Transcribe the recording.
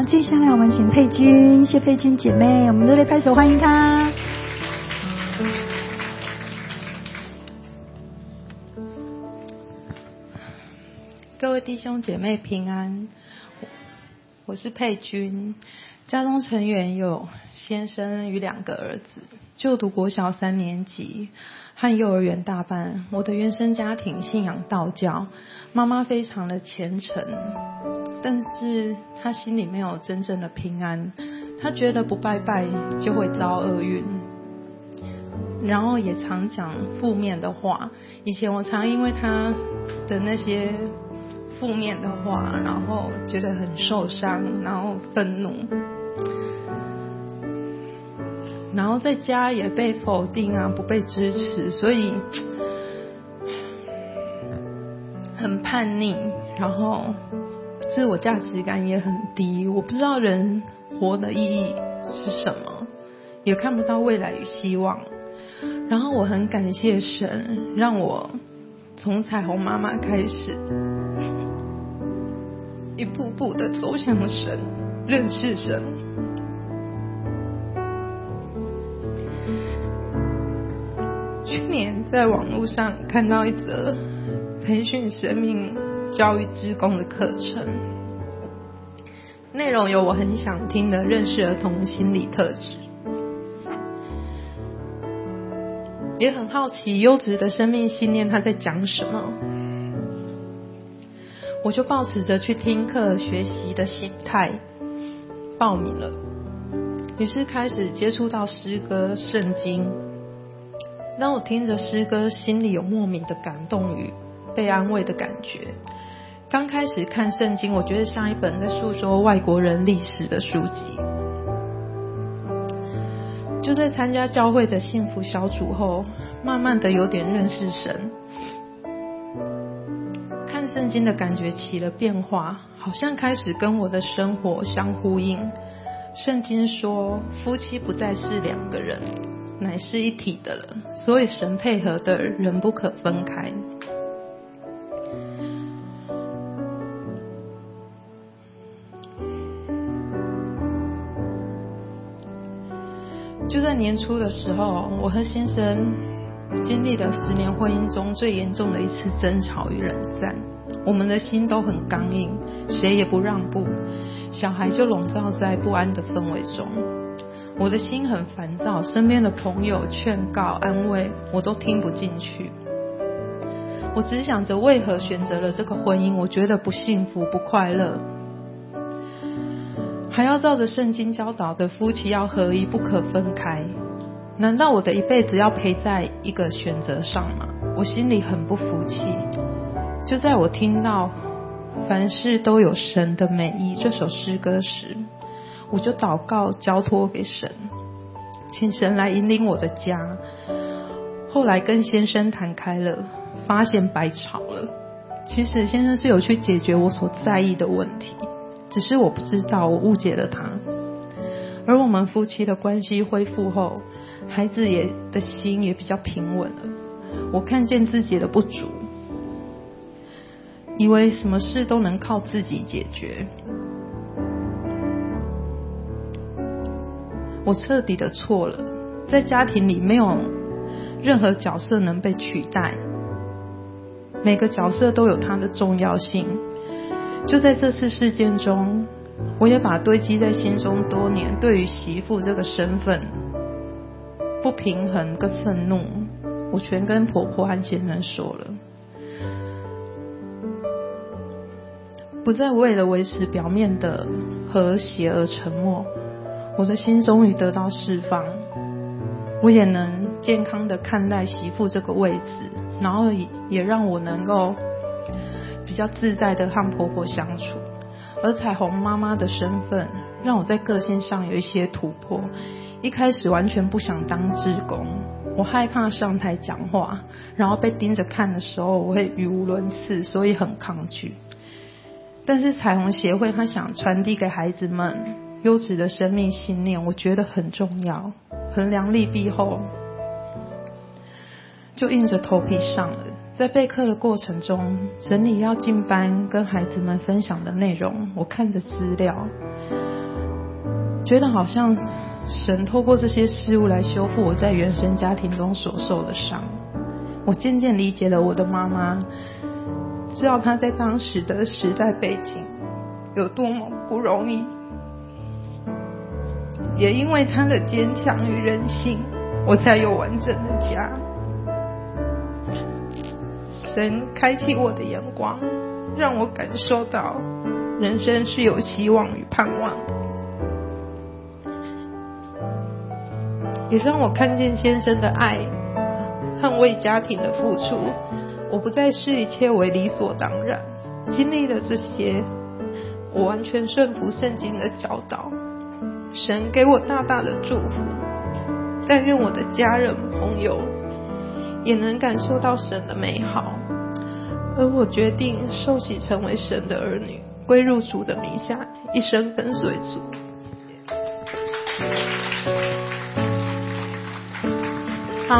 接下来我们请佩君，谢佩君姐妹，我们热烈拍手欢迎她。 各位弟兄姐妹平安，我是佩君，家中成员有先生与2个儿子，就读国小3年级和幼儿园大班。我的原生家庭信仰道教，妈妈非常的虔诚，但是她心里没有真正的平安，她觉得不拜拜就会遭厄运，然后也常讲负面的话。以前我常因为她的那些负面的话，然后觉得很受伤，然后愤怒，然后在家也被否定啊，不被支持，所以很叛逆，然后自我价值感也很低。我不知道人活的意义是什么，也看不到未来与希望。然后我很感谢神，让我从彩虹妈妈开始，一步步的走向神，认识神。去年在网络上看到一则培训生命教育志工的课程，内容有我很想听的认识儿童心理特质，也很好奇优质的生命信念他在讲什么，我就抱持着去听课学习的心态报名了。于是开始接触到诗歌圣经，当我听着诗歌，心里有莫名的感动与被安慰的感觉。刚开始看圣经，我觉得像一本在诉说外国人历史的书籍。就在参加教会的幸福小组后，慢慢的有点认识神，看圣经的感觉起了变化，好像开始跟我的生活相呼应。圣经说，夫妻不再是2个人，乃是一体的了，所以神配合的人不可分开。就在年初的时候，我和先生经历了10年婚姻中最严重的一次争吵与冷战。我们的心都很刚硬，谁也不让步，小孩就笼罩在不安的氛围中。我的心很烦躁，身边的朋友劝告安慰我都听不进去。我只想着为何选择了这个婚姻，我觉得不幸福不快乐，还要照着圣经教导的夫妻要合一不可分开。难道我的一辈子要陪在一个选择上吗？我心里很不服气。就在我听到凡事都有神的美意这首诗歌时，我就祷告交托给神，请神来引领我的家。后来跟先生谈开了，发现白吵了。其实先生是有去解决我所在意的问题，只是我不知道，我误解了他。而我们夫妻的关系恢复后，孩子的心也比较平稳了。我看见自己的不足，以为什么事都能靠自己解决。我彻底的错了，在家庭里没有任何角色能被取代，每个角色都有它的重要性。就在这次事件中，我也把堆积在心中多年对于媳妇这个身份不平衡跟愤怒，我全跟婆婆和先生说了，不再为了维持表面的和谐而沉默。我的心终于得到释放，我也能健康的看待媳妇这个位置，然后也让我能够比较自在的和婆婆相处。而彩虹妈妈的身份让我在个性上有一些突破。一开始完全不想当志工，我害怕上台讲话，然后被盯着看的时候我会语无伦次，所以很抗拒。但是彩虹协会他想传递给孩子们优质的生命信念，我觉得很重要。衡量利弊后，就硬着头皮上了。在备课的过程中，整理要进班跟孩子们分享的内容，我看着资料， 觉得好像神透过这些事物来修复我在原生家庭中所受的伤。我渐渐理解了我的妈妈，知道她在当时的时代背景有多么不容易，也因为她的坚强与韧性，我才有完整的家。神开启我的眼光，让我感受到人生是有希望与盼望的，也让我看见先生的爱和为家庭的付出。我不再视一切为理所当然，经历了这些，我完全顺服圣经的教导。神给我大大的祝福，但愿我的家人朋友也能感受到神的美好。而我决定受洗成为神的儿女，归入主的名下，一生跟随主。